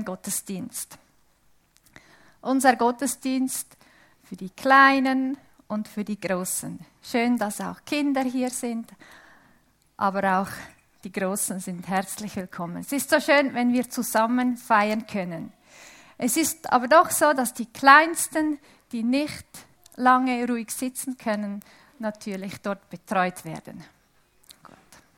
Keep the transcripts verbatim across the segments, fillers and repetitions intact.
neuen Gottesdienst. Unser Gottesdienst für die Kleinen und für die Großen. Schön, dass auch Kinder hier sind, aber auch die Großen sind herzlich willkommen. Es ist so schön, wenn wir zusammen feiern können. Es ist aber doch so, dass die Kleinsten, die nicht lange ruhig sitzen können, natürlich dort betreut werden. Gut.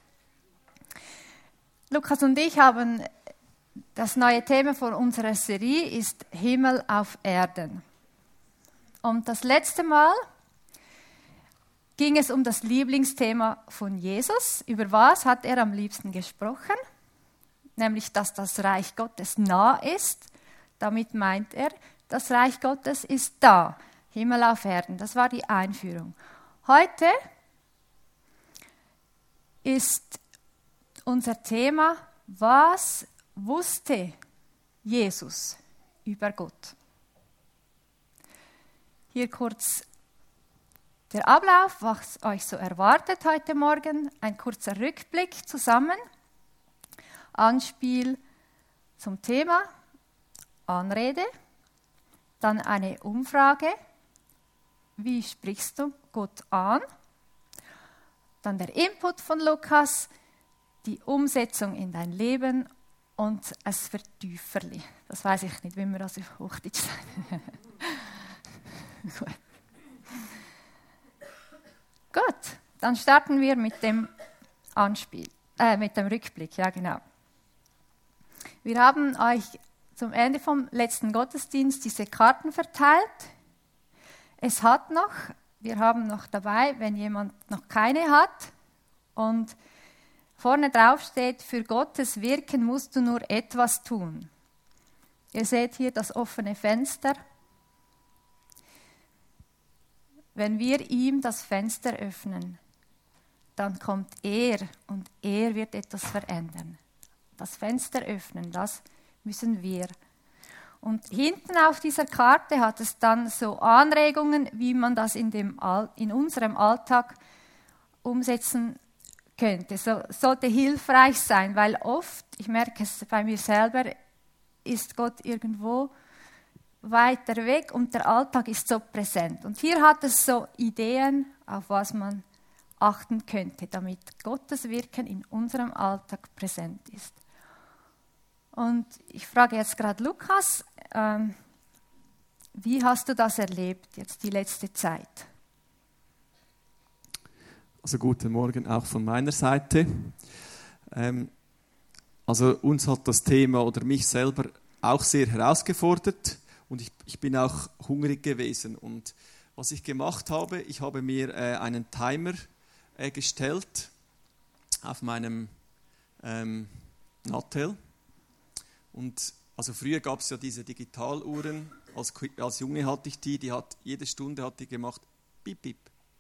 Lukas und ich haben das neue Thema von unserer Serie ist Himmel auf Erden. Und das letzte Mal ging es um das Lieblingsthema von Jesus. Über was hat er am liebsten gesprochen? Nämlich, dass das Reich Gottes nah ist. Damit meint er, das Reich Gottes ist da, Himmel auf Erden. Das war die Einführung. Heute ist unser Thema, was wusste Jesus über Gott? Hier kurz der Ablauf, was euch so erwartet heute Morgen. Ein kurzer Rückblick zusammen. Anspiel zum Thema. Anrede, dann eine Umfrage, wie sprichst du Gott an, dann der Input von Lukas, die Umsetzung in dein Leben und ein Vertieferli. Das weiß ich nicht, wie wir das auf Hochdeutsch sagen. Gut. Gut, dann starten wir mit dem Anspiel, äh, mit dem Rückblick, ja genau. Wir haben euch zum Ende vom letzten Gottesdienst diese Karten verteilt. Es hat noch, wir haben noch dabei, wenn jemand noch keine hat. Und vorne drauf steht, für Gottes Wirken musst du nur etwas tun. Ihr seht hier das offene Fenster. Wenn wir ihm das Fenster öffnen, dann kommt er und er wird etwas verändern. Das Fenster öffnen, das müssen wir. Und hinten auf dieser Karte hat es dann so Anregungen, wie man das in, dem All- in unserem Alltag umsetzen könnte. So, sollte hilfreich sein, weil oft, ich merke es bei mir selber, ist Gott irgendwo weiter weg und der Alltag ist so präsent. Und hier hat es so Ideen, auf was man achten könnte, damit Gottes Wirken in unserem Alltag präsent ist. Und ich frage jetzt gerade Lukas, ähm, wie hast du das erlebt, jetzt die letzte Zeit? Also guten Morgen auch von meiner Seite. Ähm, also uns hat das Thema oder mich selber auch sehr herausgefordert und ich, ich bin auch hungrig gewesen. Und was ich gemacht habe, ich habe mir äh, einen Timer äh, gestellt auf meinem ähm, Nattel. Und also früher gab es ja diese Digitaluhren, als, als Junge hatte ich die, die hat jede Stunde hat die gemacht, bip, bip.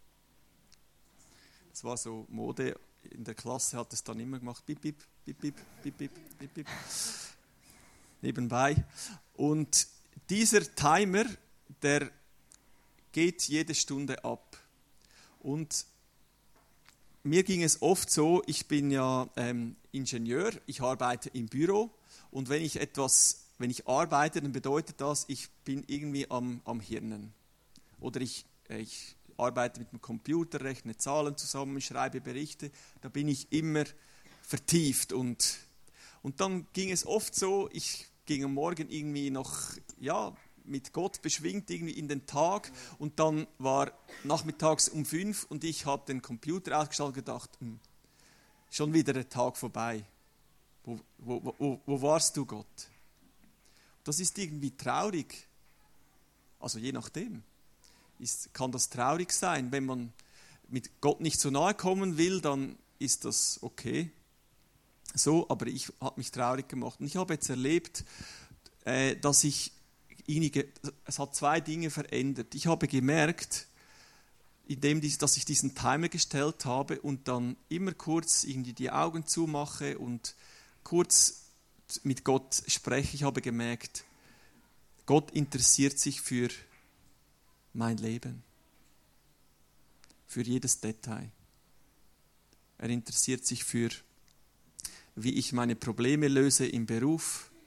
Das war so Mode, in der Klasse hat es dann immer gemacht, bip, bip, bip, bip, bip, bip, bip, bip. Nebenbei. Und dieser Timer, der geht jede Stunde ab. Und mir ging es oft so, ich bin ja ähm, Ingenieur, ich arbeite im Büro. Und wenn ich etwas, wenn ich arbeite, dann bedeutet das, ich bin irgendwie am, am Hirnen. Oder ich, ich arbeite mit dem Computer, rechne Zahlen zusammen, schreibe Berichte, da bin ich immer vertieft. Und, und dann ging es oft so, ich ging am Morgen irgendwie noch ja, mit Gott beschwingt irgendwie in den Tag und dann war nachmittags um fünf und ich habe den Computer ausgeschaltet und gedacht, hm, schon wieder der Tag vorbei. Wo, wo, wo, wo warst du, Gott? Das ist irgendwie traurig. Also je nachdem. Ist, kann das traurig sein. Wenn man mit Gott nicht so nahe kommen will, dann ist das okay. So, aber ich habe mich traurig gemacht. Und ich habe jetzt erlebt, äh, dass ich einige, es hat zwei Dinge verändert. Ich habe gemerkt, indem dass ich diesen Timer gestellt habe und dann immer kurz irgendwie die Augen zumache und kurz mit Gott spreche, ich habe gemerkt, Gott interessiert sich für mein Leben, für jedes Detail. Er interessiert sich für, wie ich meine Probleme löse im Beruf.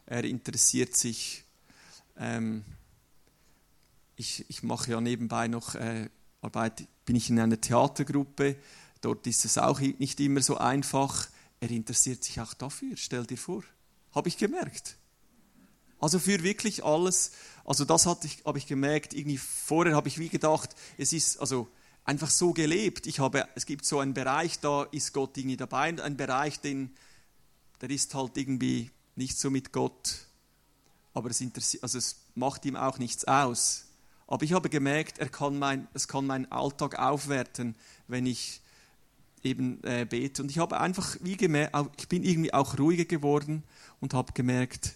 Er interessiert sich, ähm, ich, ich mache ja nebenbei noch äh, Arbeit, bin ich in einer Theatergruppe, dort ist es auch nicht immer so einfach. Er interessiert sich auch dafür, stell dir vor. Habe ich gemerkt. Also für wirklich alles, also das hatte ich, habe ich gemerkt, irgendwie vorher habe ich wie gedacht, es ist also einfach so gelebt. Ich habe, es gibt so einen Bereich, da ist Gott irgendwie dabei, und ein Bereich, den, der ist halt irgendwie nicht so mit Gott, aber es, interessiert, also es macht ihm auch nichts aus. Aber ich habe gemerkt, er kann mein, es kann meinen Alltag aufwerten, wenn ich eben äh, bete. Und ich habe einfach wie gemerkt, ich bin irgendwie auch ruhiger geworden und habe gemerkt,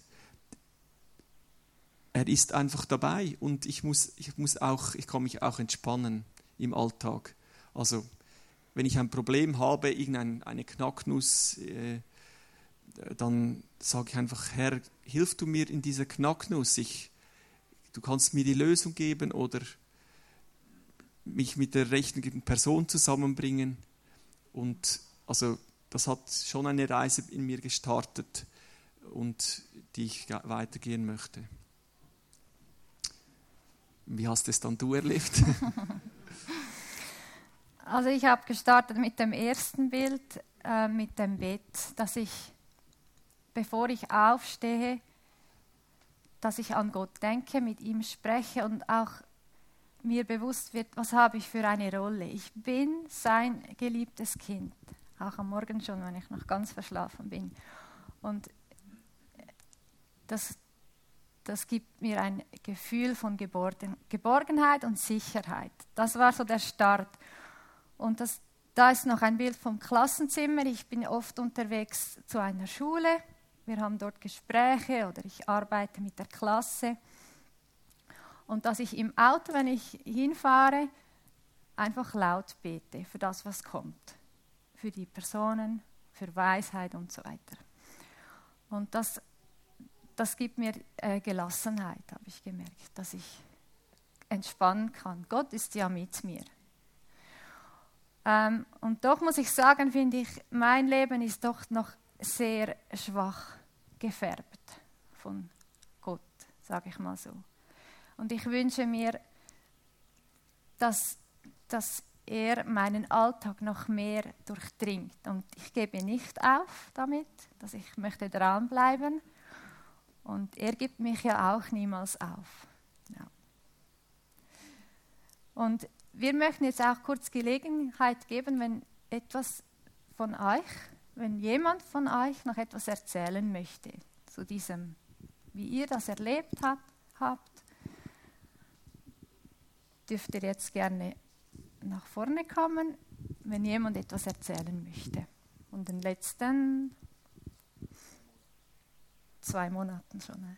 er ist einfach dabei und ich muss, ich muss auch, ich kann mich auch entspannen im Alltag. Also wenn ich ein Problem habe, irgendeine Knacknuss, äh, dann sage ich einfach, Herr, hilf du mir in dieser Knacknuss. Ich, du kannst mir die Lösung geben oder mich mit der richtigen Person zusammenbringen. Und also das hat schon eine Reise in mir gestartet und die ich weitergehen möchte. Wie hast es dann du erlebt? Also ich habe gestartet mit dem ersten Bild, äh, mit dem Bett, dass ich, bevor ich aufstehe, dass ich an Gott denke, mit ihm spreche und auch mir bewusst wird, was habe ich für eine Rolle. Ich bin sein geliebtes Kind, auch am Morgen schon, wenn ich noch ganz verschlafen bin. Und das Das gibt mir ein Gefühl von Geborgen, Geborgenheit und Sicherheit. Das war so der Start. Und das, da ist noch ein Bild vom Klassenzimmer. Ich bin oft unterwegs zu einer Schule. Wir haben dort Gespräche oder ich arbeite mit der Klasse. Und dass ich im Auto, wenn ich hinfahre, einfach laut bete für das, was kommt. Für die Personen, für Weisheit und so weiter. Und das Das gibt mir äh, Gelassenheit, habe ich gemerkt, dass ich entspannen kann. Gott ist ja mit mir. Ähm, und doch muss ich sagen, finde ich, mein Leben ist doch noch sehr schwach gefärbt von Gott, sage ich mal so. Und ich wünsche mir, dass, dass er meinen Alltag noch mehr durchdringt. Und ich gebe nicht auf damit, dass ich möchte dranbleiben. Und er gibt mich ja auch niemals auf. Ja. Und wir möchten jetzt auch kurz Gelegenheit geben, wenn etwas von euch, wenn jemand von euch noch etwas erzählen möchte zu diesem, wie ihr das erlebt habt, habt, dürft ihr jetzt gerne nach vorne kommen, wenn jemand etwas erzählen möchte. Und den letzten zwei Monaten schon. Ne?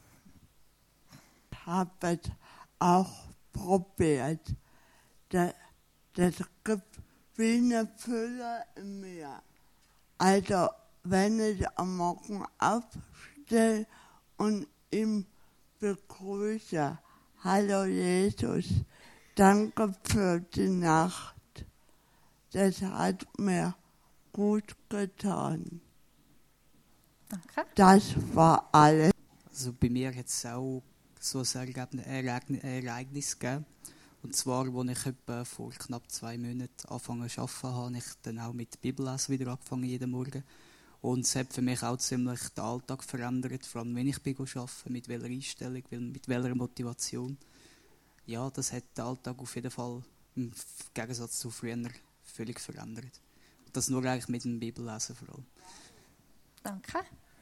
Ich habe es auch probiert. Das, das gibt wie eine Fülle in mir. Also, wenn ich am Morgen aufstehe und ihn begrüße, hallo Jesus, danke für die Nacht. Das hat mir gut getan. Danke. Das war alles. Also bei mir hat es auch so ein Ereignis gegeben. Und zwar, als ich etwa vor knapp zwei Monaten angefangen zu arbeiten habe, habe ich dann auch mit Bibellesen wieder angefangen, jeden Morgen. Und es hat für mich auch ziemlich den Alltag verändert, vor allem wenn ich arbeite, mit welcher Einstellung, mit welcher Motivation. Ja, das hat den Alltag auf jeden Fall im Gegensatz zu früher völlig verändert. Und das nur eigentlich mit dem Bibellesen vor allem. Danke.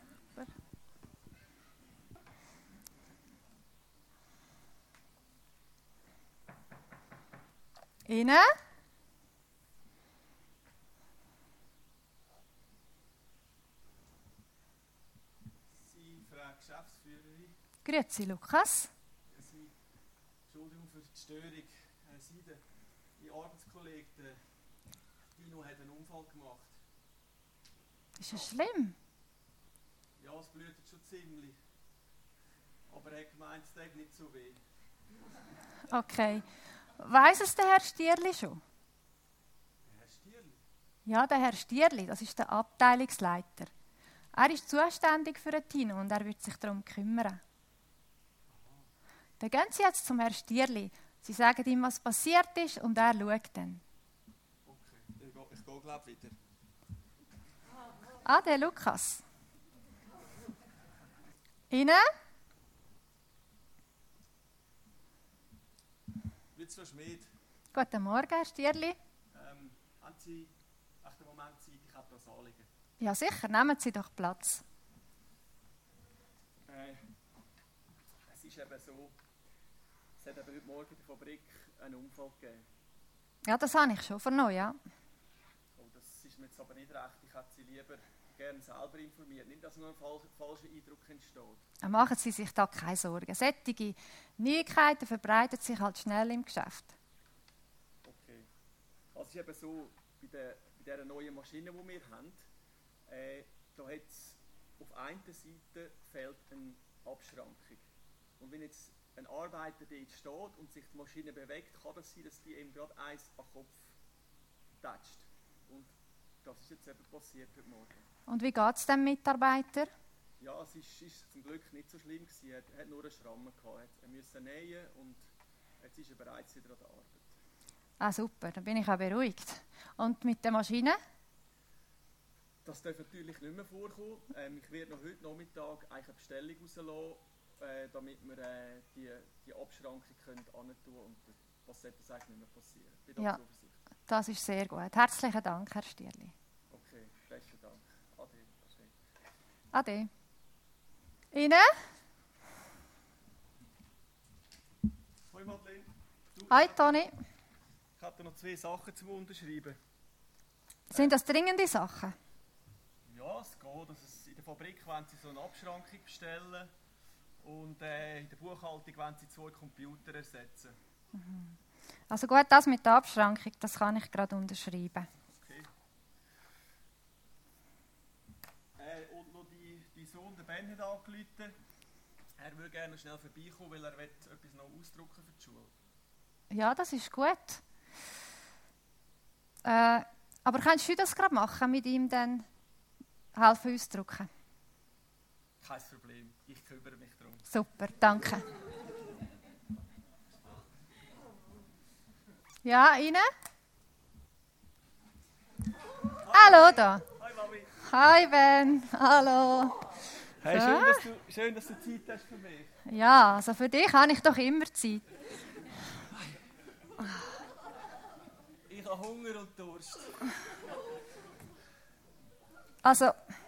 Ihnen? Sie, Frau Geschäftsführerin. Grüezi, Lukas. Sie, Entschuldigung für die Störung. Sie, der, Ihr Arbeitskollege, der Dino, hat einen Unfall gemacht. Ist das schlimm? Ja, es blutet schon ziemlich. Aber er hat gemeint, es tut nicht so weh. Okay. Weiss es der Herr Stierli schon? Der Herr Stierli? Ja, der Herr Stierli, das ist der Abteilungsleiter. Er ist zuständig für den Tino und er wird sich darum kümmern. Dann gehen Sie jetzt zum Herrn Stierli. Sie sagen ihm, was passiert ist und er schaut dann. Okay, ich gehe, ich gehe glaube wieder. Ah, der Lukas. Ihnen? Witzler Schmid, Guten Morgen, Herr Stierli. ähm, haben Sie echt einen Moment Zeit? Ich habe da ein Anliegen. Ja, sicher, nehmen Sie doch Platz. Äh, es ist eben so, es hat eben heute Morgen in der Fabrik einen Unfall gegeben. Ja, das habe ich schon vernommen, ja. Oh, das ist mir jetzt aber nicht recht. Ich hätte Sie lieber gerne selber informiert. Nicht, dass nur ein fal falscher Eindruck entsteht. Machen Sie sich da keine Sorgen. Sättige Neuigkeiten verbreiten sich halt schnell im Geschäft. Okay. Also es ist eben so, bei, der, bei dieser neuen Maschine, die wir haben, äh, da hat es auf einer Seite fehlt eine Abschrankung. Und wenn jetzt ein Arbeiter dort steht und sich die Maschine bewegt, kann das sein, dass die eben gerade eins am Kopf tätscht. Und das ist jetzt eben passiert heute Morgen. Und wie geht es dem Mitarbeiter? Ja, es ist, ist zum Glück nicht so schlimm gewesen. Er hat, er hat nur einen Schrammen gehabt. Er musste nähen und jetzt ist er bereits wieder an der Arbeit. Ah, super, dann bin ich auch beruhigt. Und mit der Maschine? Das darf natürlich nicht mehr vorkommen. Ähm, ich werde noch heute Nachmittag eigentlich eine Bestellung rauslassen, äh, damit wir äh, die, die Abschrankung können antun und das sollte das eigentlich nicht mehr passieren. Ich bin da Ja. zuversichtlich. Das ist sehr gut. Herzlichen Dank, Herr Stierli. Okay, besten Dank. Ade. Ade. Ihnen? Hoi Madeleine. Du, Hi, Toni. ich hatte noch zwei Sachen zum Unterschreiben. Sind das dringende Sachen? Ja, es geht. Dass es in der Fabrik wollen sie so eine Abschrankung bestellen und äh, in der Buchhaltung wollen sie zwei Computer ersetzen. Also gut, das mit der Abschrankung, das kann ich gerade unterschreiben. Okay. Äh, und noch die, die Sohn, der Ben, hat angerufen. Er würde gerne schnell vorbeikommen, weil er will etwas noch ausdrucken für die Schule. Ja, das ist gut. Äh, aber kannst du das gerade machen, mit ihm dann helfen ausdrucken? Kein Problem, ich kümmere mich darum. Super, danke. Ja, Ihnen? Hallo da. Hi Mami. Hi Ben, hallo. Hey, Ja? schön, dass du, schön, dass du Zeit hast für mich. Ja, also für dich habe ich doch immer Zeit. Ich habe Hunger und Durst. Also,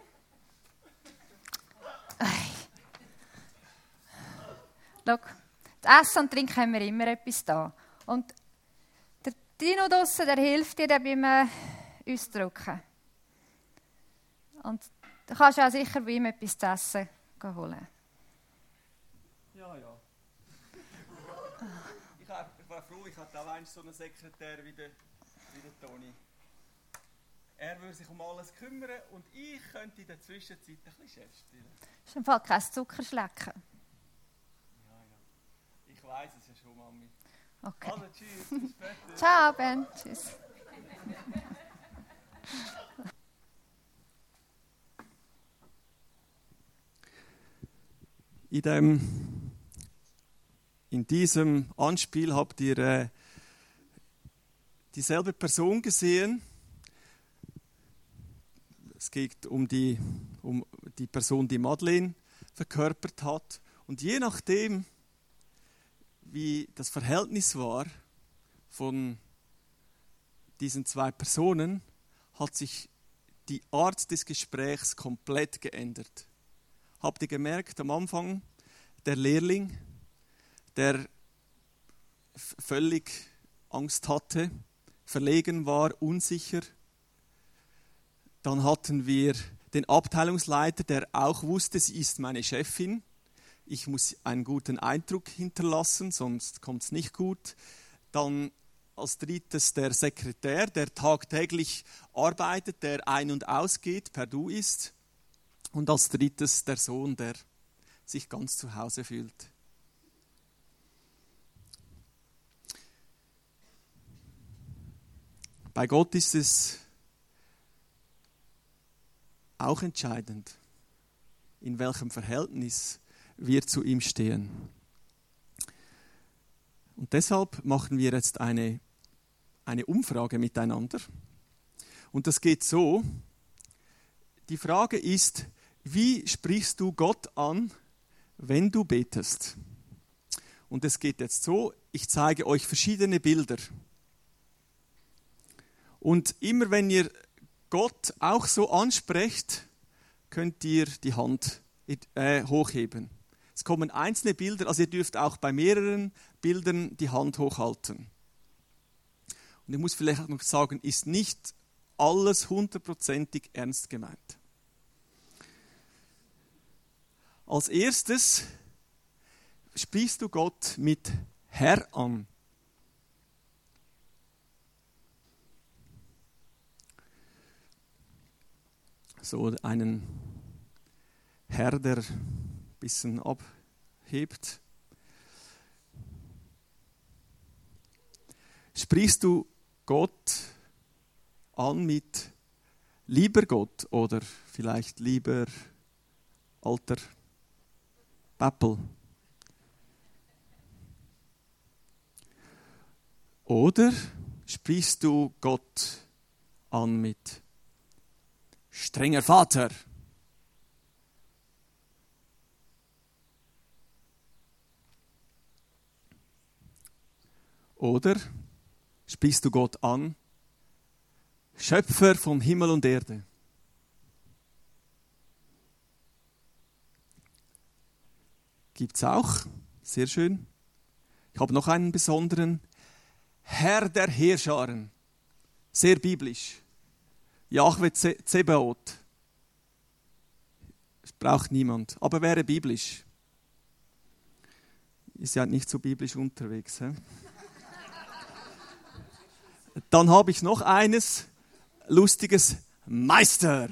schau, das Essen und Trinken haben wir immer etwas da. Und der Dino draussen, der hilft dir dann beim äh, Ausdrucken. Und du kannst auch sicher bei ihm etwas zu essen holen. Ja, ja. Ich, hab, ich war froh, ich hatte auch einst so einen Sekretär wie der, wie der Toni. Er würde sich um alles kümmern und ich könnte in der Zwischenzeit ein bisschen Chef stellen. Das ist im Fall kein Zuckerschlecken. Ja, ja. Ich weiss es ja schon, Mami. Okay. Also, tschüss, bis später. Ciao, Ben. Tschüss. In, dem, in diesem Anspiel habt ihr äh, dieselbe Person gesehen. Es geht um die, um die Person, die Madeleine verkörpert hat. Und je nachdem, wie das Verhältnis war von diesen zwei Personen, hat sich die Art des Gesprächs komplett geändert. Habt ihr gemerkt, am Anfang der Lehrling, der f- völlig Angst hatte, verlegen war, unsicher. Dann hatten wir den Abteilungsleiter, der auch wusste, sie ist meine Chefin. Ich muss einen guten Eindruck hinterlassen, sonst kommt es nicht gut. Dann als drittes der Sekretär, der tagtäglich arbeitet, der ein- und ausgeht, per Du ist. Und als drittes der Sohn, der sich ganz zu Hause fühlt. Bei Gott ist es auch entscheidend, in welchem Verhältnis wir zu ihm stehen. Und deshalb machen wir jetzt eine, eine Umfrage miteinander. Und das geht so, die Frage ist, wie sprichst du Gott an, wenn du betest? Und es geht jetzt so, ich zeige euch verschiedene Bilder. Und immer wenn ihr Gott auch so ansprecht, könnt ihr die Hand äh, hochheben. Es kommen einzelne Bilder, also ihr dürft auch bei mehreren Bildern die Hand hochhalten. Und ich muss vielleicht noch sagen, ist nicht alles hundertprozentig ernst gemeint. Als erstes sprichst du Gott mit Herr an. So einen Herr, der ein bisschen abhebt. Sprichst du Gott an mit lieber Gott oder vielleicht lieber alter Pappel? Oder sprichst du Gott an mit strenger Vater? Oder sprichst du Gott an, Schöpfer von Himmel und Erde? Gibt es auch, sehr schön. Ich habe noch einen besonderen, Herr der Heerscharen, sehr biblisch. Jahwe Zebaoth. Das braucht niemand, aber wäre biblisch. Ist ja nicht so biblisch unterwegs. He? Dann habe ich noch eines Lustiges, Meister.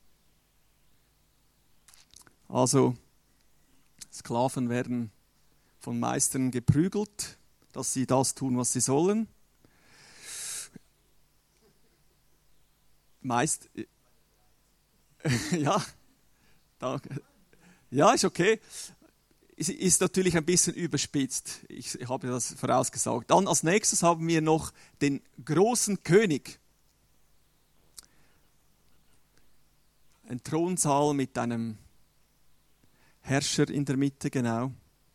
Also Sklaven werden von Meistern geprügelt, dass sie das tun, was sie sollen. Meist, ja, danke. Ja, ist okay. Ist, ist natürlich ein bisschen überspitzt. Ich, ich habe das vorausgesagt. Dann als nächstes haben wir noch den großen König. Ein Thronsaal mit einem Herrscher in der Mitte, genau.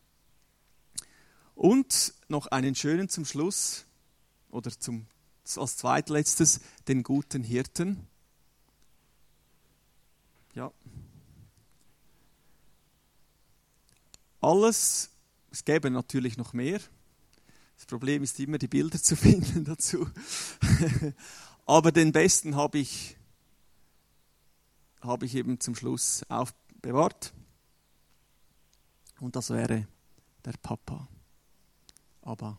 Und noch einen schönen zum Schluss, oder zum, als zweitletztes, den guten Hirten. Ja. Alles, es gäbe natürlich noch mehr. Das Problem ist immer, die Bilder zu finden dazu. Aber den besten habe ich, habe ich eben zum Schluss aufbewahrt. Und das wäre der Papa. Abba.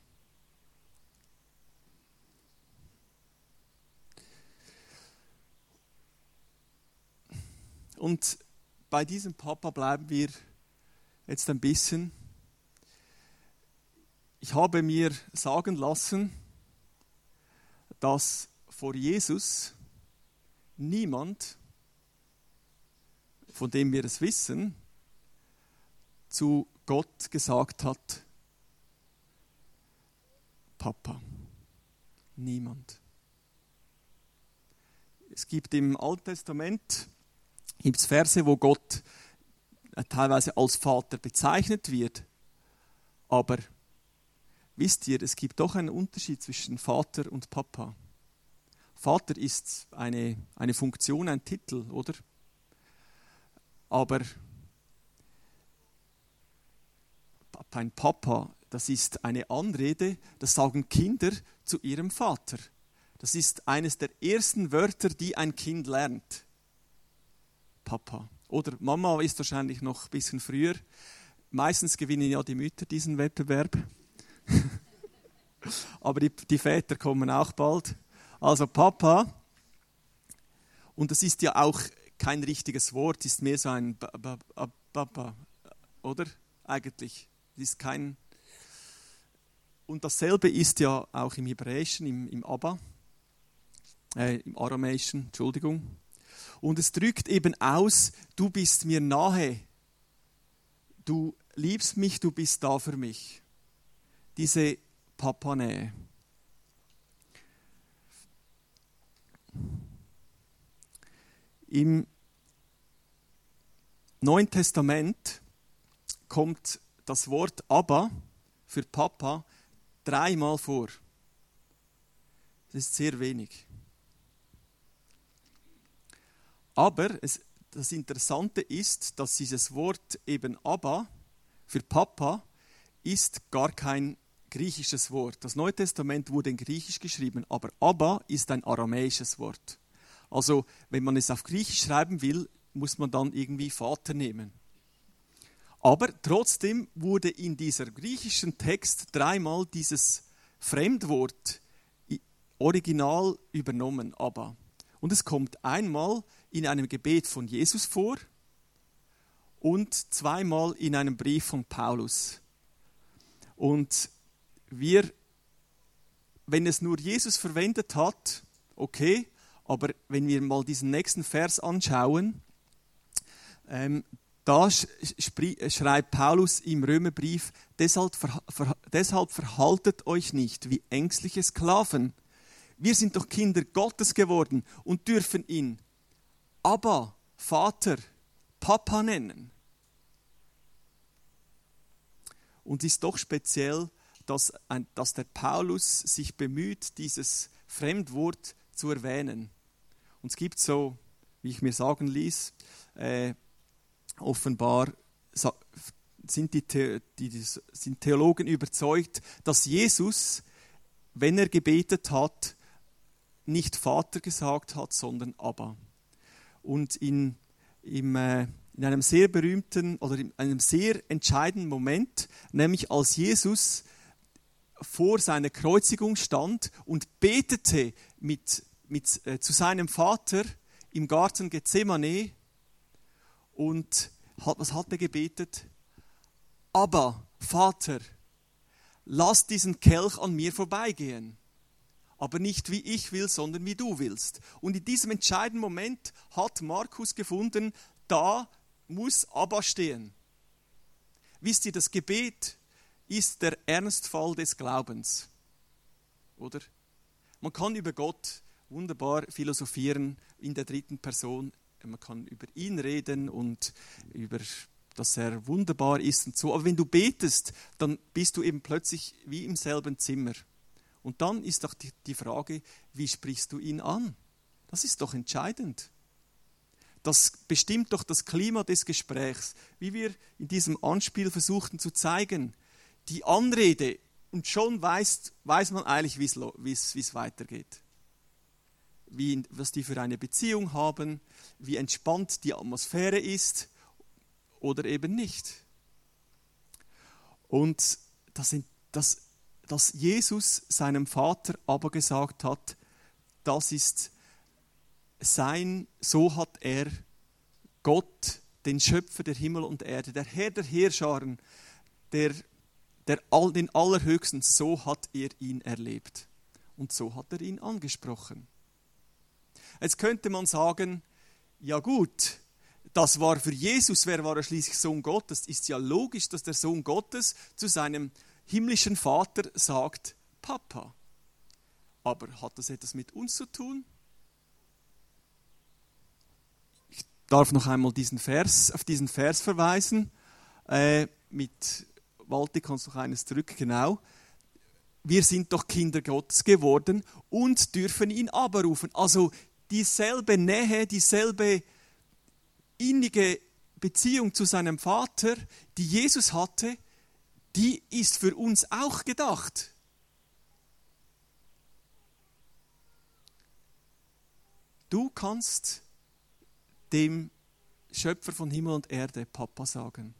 Und bei diesem Papa bleiben wir jetzt ein bisschen. Ich habe mir sagen lassen, dass vor Jesus niemand, von dem wir es wissen, zu Gott gesagt hat, Papa. Niemand. Es gibt im Alten Testament gibt's Verse, wo Gott teilweise als Vater bezeichnet wird. Aber wisst ihr, es gibt doch einen Unterschied zwischen Vater und Papa. Vater ist eine, eine Funktion, ein Titel, oder? Aber ein Papa, das ist eine Anrede, das sagen Kinder zu ihrem Vater. Das ist eines der ersten Wörter, die ein Kind lernt. Papa. Oder Mama ist wahrscheinlich noch ein bisschen früher. Meistens gewinnen ja die Mütter diesen Wettbewerb. Aber die, die Väter kommen auch bald. Also Papa. Und das ist ja auch kein richtiges Wort, ist mehr so ein Papa, oder? Eigentlich. Das ist kein. Und dasselbe ist ja auch im Hebräischen, im, im Abba, äh, im Aramäischen, Entschuldigung. Und es drückt eben aus, du bist mir nahe, du liebst mich, du bist da für mich. Diese Papa-Nähe. Im Neuen Testament kommt das Wort Abba für Papa dreimal vor. Das ist sehr wenig. Aber es, das Interessante ist, dass dieses Wort eben Abba für Papa ist gar kein griechisches Wort. Das Neue Testament wurde in Griechisch geschrieben, aber Abba ist ein aramäisches Wort. Also wenn man es auf Griechisch schreiben will, muss man dann irgendwie Vater nehmen. Aber trotzdem wurde in dieser griechischen Text dreimal dieses Fremdwort original übernommen, Abba. Und es kommt einmal in einem Gebet von Jesus vor und zweimal in einem Brief von Paulus. Und wir, wenn es nur Jesus verwendet hat, okay, aber wenn wir mal diesen nächsten Vers anschauen, ähm, da schreibt Paulus im Römerbrief, deshalb, ver, ver, deshalb verhaltet euch nicht wie ängstliche Sklaven. Wir sind doch Kinder Gottes geworden und dürfen ihn Abba, Vater, Papa nennen. Und es ist doch speziell, dass, ein, dass der Paulus sich bemüht, dieses Fremdwort zu erwähnen. Und es gibt so, wie ich mir sagen ließ, äh, offenbar sind die, The- die, die sind Theologen überzeugt, dass Jesus, wenn er gebetet hat, nicht Vater gesagt hat, sondern Abba. Und in, im, äh, in einem sehr berühmten oder in einem sehr entscheidenden Moment, nämlich als Jesus vor seiner Kreuzigung stand und betete mit, mit, äh, zu seinem Vater im Garten Gethsemane. Und hat, was hat er gebetet? Aber, Vater, lass diesen Kelch an mir vorbeigehen. Aber nicht wie ich will, sondern wie du willst. Und in diesem entscheidenden Moment hat Markus gefunden, da muss Abba stehen. Wisst ihr, das Gebet ist der Ernstfall des Glaubens. Oder? Man kann über Gott wunderbar philosophieren in der dritten Person. Man kann über ihn reden und über, dass er wunderbar ist und so. Aber wenn du betest, dann bist du eben plötzlich wie im selben Zimmer. Und dann ist doch die, die Frage, wie sprichst du ihn an? Das ist doch entscheidend. Das bestimmt doch das Klima des Gesprächs, wie wir in diesem Anspiel versuchten zu zeigen. Die Anrede, und schon weiß, weiß man eigentlich, wie es weitergeht. Wie, was die für eine Beziehung haben, wie entspannt die Atmosphäre ist oder eben nicht. Und das, das, dass Jesus seinem Vater aber gesagt hat, das ist sein, so hat er Gott, den Schöpfer der Himmel und Erde, der Herr der Heerscharen, der, der, den Allerhöchsten, so hat er ihn erlebt. Und so hat er ihn angesprochen. Jetzt könnte man sagen, ja gut, das war für Jesus, wer war er schließlich Sohn Gottes? Ist ja logisch, dass der Sohn Gottes zu seinem himmlischen Vater sagt, Papa. Aber hat das etwas mit uns zu tun? Ich darf noch einmal diesen Vers, auf diesen Vers verweisen. Äh, mit Walti kannst du noch eines zurück, genau. Wir sind doch Kinder Gottes geworden und dürfen ihn abrufen. Also dieselbe Nähe, dieselbe innige Beziehung zu seinem Vater, die Jesus hatte, die ist für uns auch gedacht. Du kannst dem Schöpfer von Himmel und Erde Papa sagen.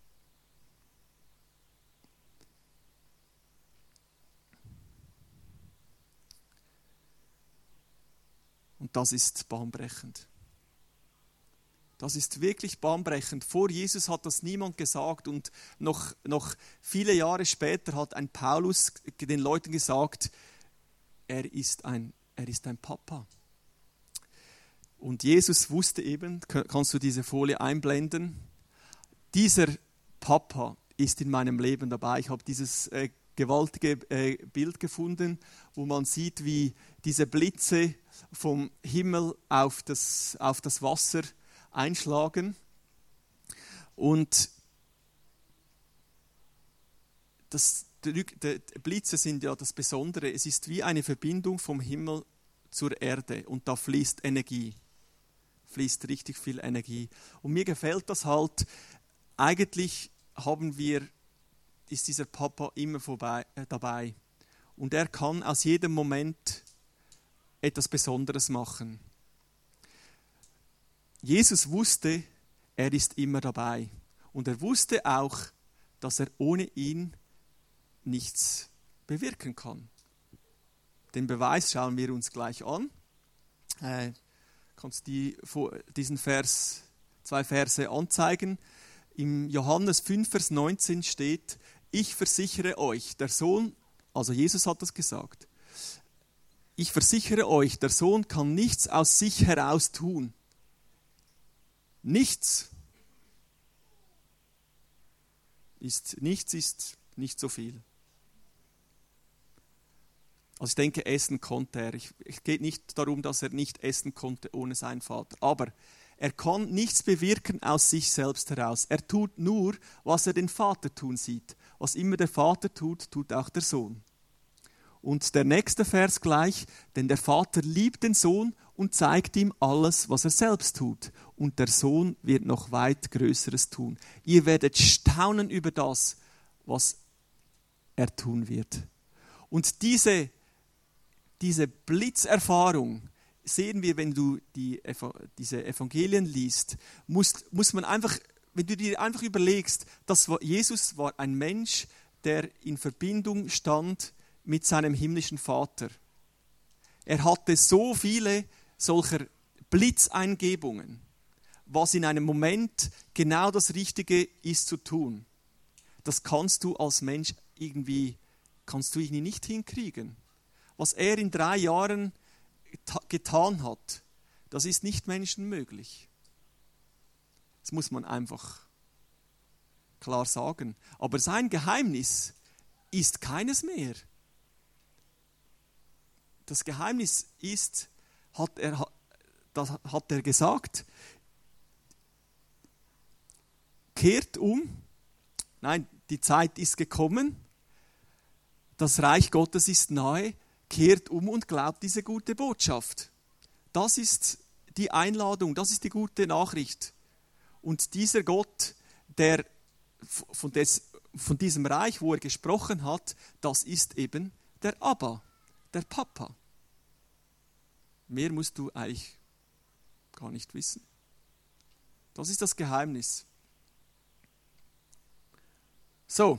Und das ist bahnbrechend. Das ist wirklich bahnbrechend. Vor Jesus hat das niemand gesagt und noch, noch viele Jahre später hat ein Paulus den Leuten gesagt, er ist ein, er ist ein Papa. Und Jesus wusste eben, kannst du diese Folie einblenden, dieser Papa ist in meinem Leben dabei. Ich habe dieses äh, gewaltige äh, Bild gefunden, wo man sieht, wie diese Blitze vom Himmel auf das, auf das Wasser einschlagen. Und das, die, die Blitze sind ja das Besondere. Es ist wie eine Verbindung vom Himmel zur Erde und da fließt Energie. Fließt richtig viel Energie. Und mir gefällt das halt. Eigentlich haben wir, ist dieser Papa immer vorbei, äh, dabei. Und er kann aus jedem Moment etwas Besonderes machen. Jesus wusste, er ist immer dabei. Und er wusste auch, dass er ohne ihn nichts bewirken kann. Den Beweis schauen wir uns gleich an. Äh, kannst die, diesen Vers, zwei Verse anzeigen. Im Johannes fünf, Vers neunzehn steht, ich versichere euch, der Sohn, also Jesus hat das gesagt, ich versichere euch, der Sohn kann nichts aus sich heraus tun. Nichts. Ist, nichts ist nicht so viel. Also ich denke, essen konnte er. Ich, es geht nicht darum, dass er nicht essen konnte ohne seinen Vater. Aber er kann nichts bewirken aus sich selbst heraus. Er tut nur, was er den Vater tun sieht. Was immer der Vater tut, tut auch der Sohn. Und der nächste Vers gleich, denn der Vater liebt den Sohn und zeigt ihm alles, was er selbst tut. Und der Sohn wird noch weit Größeres tun. Ihr werdet staunen über das, was er tun wird. Und diese, diese Blitzerfahrung sehen wir, wenn du die, diese Evangelien liest, muss, muss man einfach, wenn du dir einfach überlegst, dass Jesus war ein Mensch, der in Verbindung stand mit seinem himmlischen Vater. Er hatte so viele solcher Blitzeingebungen, was in einem Moment genau das Richtige ist zu tun. Das kannst du als Mensch irgendwie, kannst du irgendwie nicht hinkriegen. Was er in drei Jahren getan hat, das ist nicht menschenmöglich. Das muss man einfach klar sagen. Aber sein Geheimnis ist keines mehr. Das Geheimnis ist, hat er, das hat er gesagt, kehrt um, nein, die Zeit ist gekommen, das Reich Gottes ist nahe, kehrt um und glaubt diese gute Botschaft. Das ist die Einladung, das ist die gute Nachricht. Und dieser Gott, der von, des, von diesem Reich, wo er gesprochen hat, das ist eben der Abba, der Papa. Mehr musst du eigentlich gar nicht wissen. Das ist das Geheimnis. So.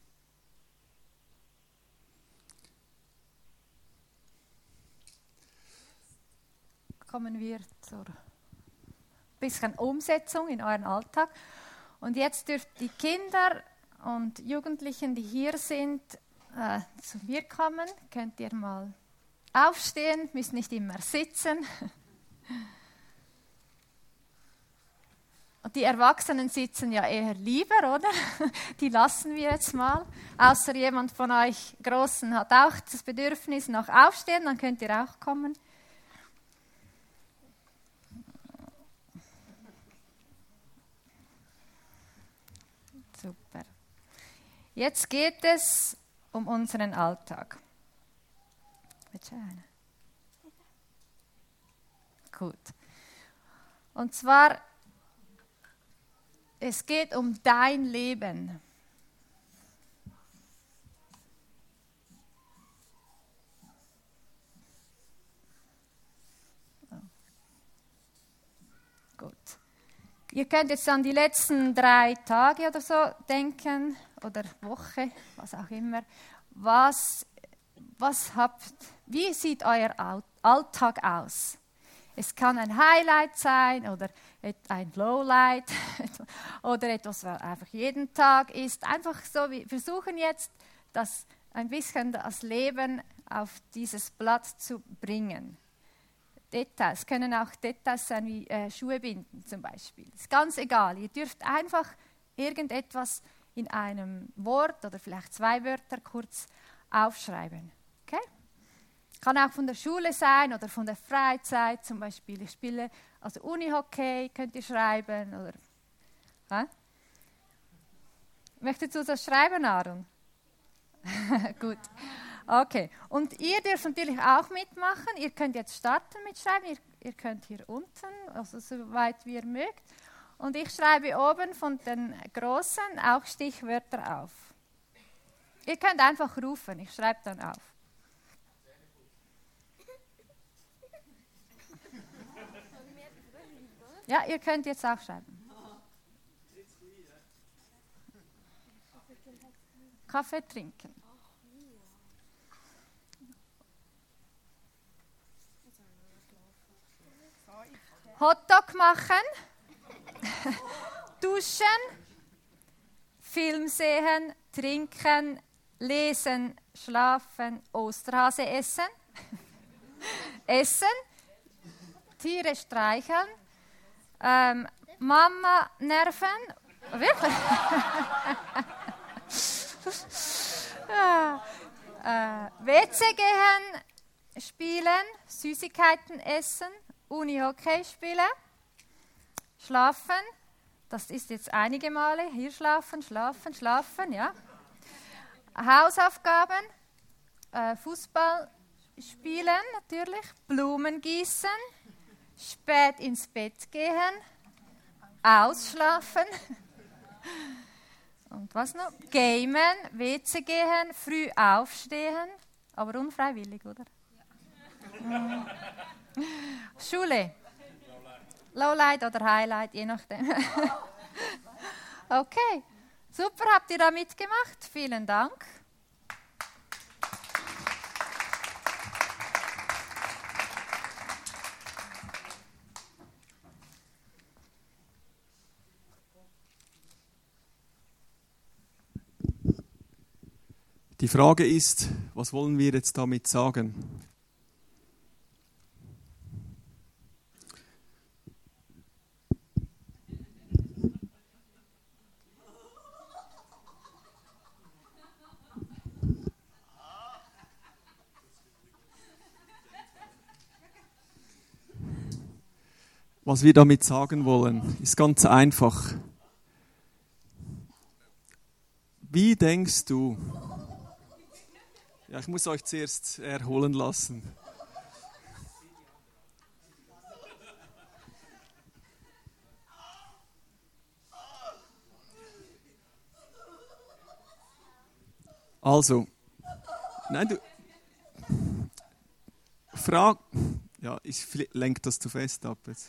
Kommen wir zur bisschen Umsetzung in euren Alltag. Und jetzt dürft die Kinder und Jugendlichen, die hier sind, äh, zu mir kommen. Könnt ihr mal aufstehen, müsst nicht immer sitzen. Und die Erwachsenen sitzen ja eher lieber, oder? Die lassen wir jetzt mal. Außer jemand von euch Großen hat auch das Bedürfnis nach Aufstehen, dann könnt ihr auch kommen. Super. Jetzt geht es um unseren Alltag. Gut. Und zwar, es geht um dein Leben. Gut. Ihr könnt jetzt an die letzten drei Tage oder so denken, oder Woche, was auch immer. Was, was habt, wie sieht euer Alltag aus? Es kann ein Highlight sein oder ein Lowlight oder etwas, was einfach jeden Tag ist. Einfach so, wir versuchen jetzt, das ein bisschen das Leben auf dieses Blatt zu bringen. Details können auch Details sein wie äh, Schuhe binden zum Beispiel. Ist ganz egal. Ihr dürft einfach irgendetwas in einem Wort oder vielleicht zwei Wörter kurz aufschreiben. Okay? Kann auch von der Schule sein oder von der Freizeit. Zum Beispiel, ich spiele also Unihockey, könnt ihr schreiben. Oder, hä? Möchtest du das schreiben, Aaron? Gut. Okay. Und ihr dürft natürlich auch mitmachen. Ihr könnt jetzt starten mit Schreiben. Ihr, ihr könnt hier unten, also soweit wie ihr mögt. Und ich schreibe oben von den Großen auch Stichwörter auf. Ihr könnt einfach rufen, ich schreibe dann auf. Ja, ihr könnt jetzt auch schreiben. Kaffee trinken. Hotdog machen. Duschen, Film sehen, trinken, lesen, schlafen, Osterhase essen, essen, Tiere streicheln, ähm, Mama nerven, wirklich? ja. äh, W C gehen, spielen, Süßigkeiten essen, Unihockey spielen, schlafen, das ist jetzt einige Male, hier schlafen, schlafen, schlafen, ja. Hausaufgaben, äh, Fußball spielen natürlich, Blumen gießen, spät ins Bett gehen, ausschlafen und was noch? Gamen, W C gehen, früh aufstehen, aber unfreiwillig, oder? Ja. Schule. Lowlight oder Highlight, je nachdem. Okay, super, habt ihr da mitgemacht? Vielen Dank. Die Frage ist, was wollen wir jetzt damit sagen? Was wir damit sagen wollen, ist ganz einfach. Wie denkst du? Ja, ich muss euch zuerst erholen lassen. Also, nein, du. Frag. Ja, ich lenke das zu fest ab jetzt.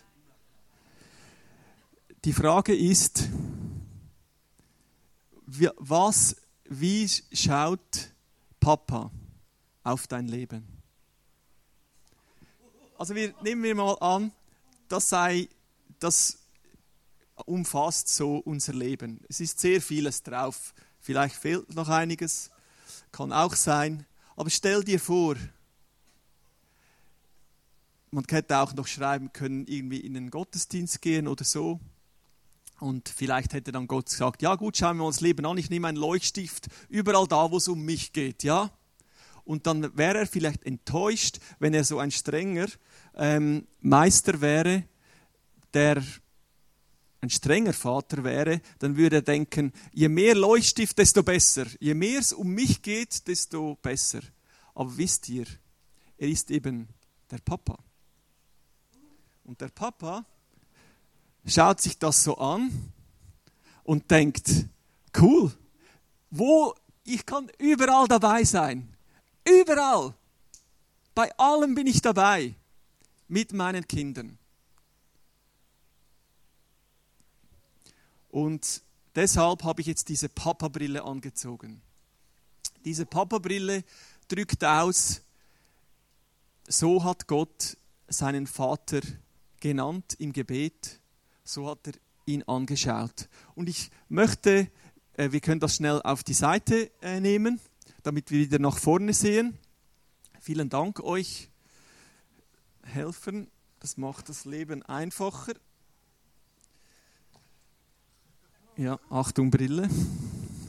Die Frage ist, wie, was, wie schaut Papa auf dein Leben? Also wir, nehmen wir mal an, das sei, das umfasst so unser Leben. Es ist sehr vieles drauf. Vielleicht fehlt noch einiges, kann auch sein. Aber stell dir vor, man hätte auch noch schreiben können, irgendwie in den Gottesdienst gehen oder so. Und vielleicht hätte dann Gott gesagt, ja gut, schauen wir uns das Leben an, ich nehme einen Leuchtstift, überall da, wo es um mich geht, ja. Und dann wäre er vielleicht enttäuscht, wenn er so ein strenger ähm, Meister wäre, der ein strenger Vater wäre, dann würde er denken, je mehr Leuchtstift, desto besser. Je mehr es um mich geht, desto besser. Aber wisst ihr, er ist eben der Papa. Und der Papa schaut sich das so an und denkt, cool, wo ich kann überall dabei sein. Überall. Bei allem bin ich dabei. Mit meinen Kindern. Und deshalb habe ich jetzt diese Papa-Brille angezogen. Diese Papa-Brille drückt aus, so hat Gott seinen Vater genannt im Gebet. So hat er ihn angeschaut. Und ich möchte, äh, wir können das schnell auf die Seite äh, nehmen, damit wir wieder nach vorne sehen. Vielen Dank euch Helfern. Das macht das Leben einfacher. Ja, Achtung Brille.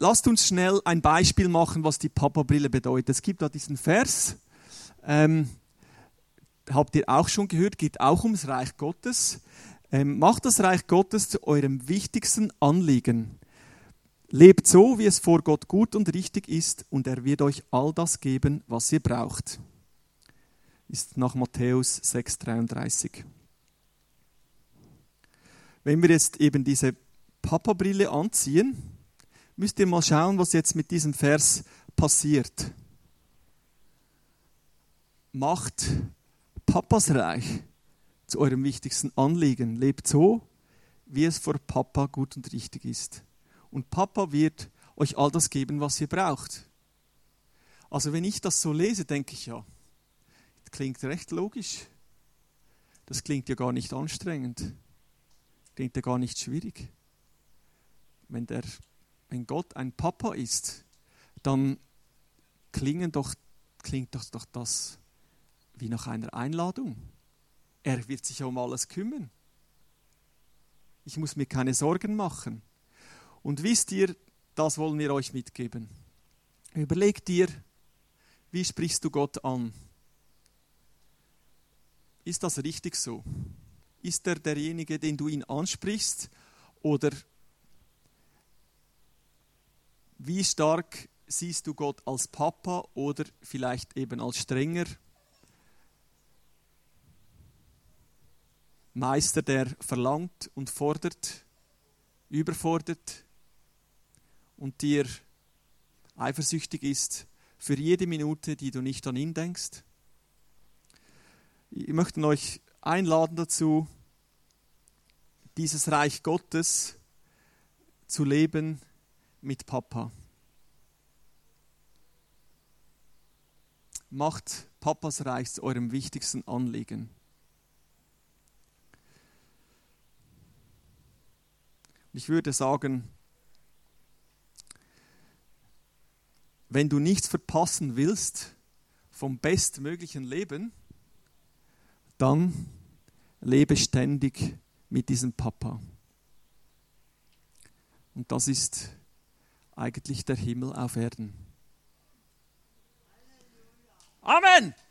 lasst uns schnell ein Beispiel machen, was die Papa-Brille bedeutet. Es gibt da diesen Vers, ähm, habt ihr auch schon gehört, geht auch ums Reich Gottes. Ähm, macht das Reich Gottes zu eurem wichtigsten Anliegen. Lebt so, wie es vor Gott gut und richtig ist, und er wird euch all das geben, was ihr braucht. Ist nach Matthäus sechs dreiunddreißig. Wenn wir jetzt eben diese Papa-Brille anziehen, müsst ihr mal schauen, was jetzt mit diesem Vers passiert. Macht Papas Reich zu eurem wichtigsten Anliegen. Lebt so, wie es vor Papa gut und richtig ist. Und Papa wird euch all das geben, was ihr braucht. Also wenn ich das so lese, denke ich, ja, das klingt recht logisch. Das klingt ja gar nicht anstrengend. Klingt ja gar nicht schwierig. Wenn, der, wenn Gott ein Papa ist, dann klingen doch, klingt doch, doch das wie nach einer Einladung. Er wird sich um alles kümmern. Ich muss mir keine Sorgen machen. Und wisst ihr, das wollen wir euch mitgeben. Überleg dir, wie sprichst du Gott an? Ist das richtig so? Ist er derjenige, den du ihn ansprichst? Oder wie stark siehst du Gott als Papa oder vielleicht eben als strenger Meister, der verlangt und fordert, überfordert und dir eifersüchtig ist für jede Minute, die du nicht an ihn denkst? Ich möchte euch einladen dazu, dieses Reich Gottes zu leben mit Papa. Macht Papas Reich zu eurem wichtigsten Anliegen. Ich würde sagen, wenn du nichts verpassen willst vom bestmöglichen Leben, dann lebe ständig mit diesem Papa. Und das ist eigentlich der Himmel auf Erden. Amen!